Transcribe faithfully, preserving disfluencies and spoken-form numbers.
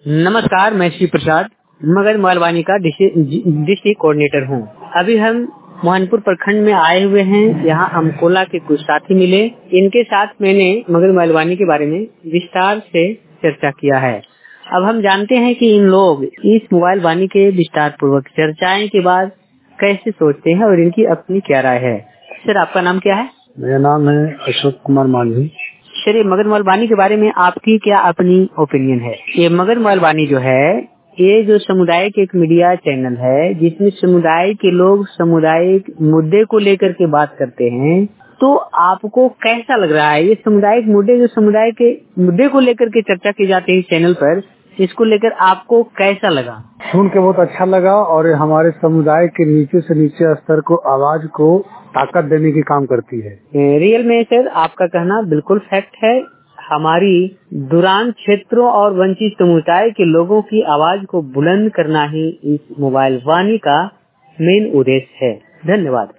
नमस्कार, मैं श्री प्रसाद मगध मोबाइल का डिस्ट्रिक्ट कोऑर्डिनेटर हूँ। अभी हम मोहनपुर प्रखंड में आए हुए हैं। यहाँ अमकोला के कुछ साथी मिले। इनके साथ मैंने मगध मोबाइल के बारे में विस्तार से चर्चा किया है। अब हम जानते हैं कि इन लोग इस मोबाइल वाणी के विस्तार पूर्वक चर्चाएं के बाद कैसे सोचते हैं और इनकी अपनी क्या राय है। सर, आपका नाम क्या है? मेरा नाम है अशोक कुमार मांझी। सर, ये मगध मोबाइल वाणी के बारे में आपकी क्या अपनी ओपिनियन है? ये मगध मोबाइल वाणी जो है, ये जो समुदाय के एक मीडिया चैनल है जिसमें समुदाय के लोग सामुदायिक मुद्दे को लेकर के बात करते हैं, तो आपको कैसा लग रहा है? ये सामुदायिक मुद्दे जो समुदाय के मुद्दे को लेकर के चर्चा की जाती है इस चैनल पर, इसको लेकर आपको कैसा लगा? सुन के बहुत अच्छा लगा और हमारे समुदाय के नीचे से नीचे स्तर को आवाज को ताकत देने की काम करती है। रियल में सर, आपका कहना बिल्कुल फैक्ट है। हमारी दूरान क्षेत्रों और वंचित समुदाय के लोगों की आवाज को बुलंद करना ही इस मोबाइल वाणी का मेन उद्देश्य है। धन्यवाद।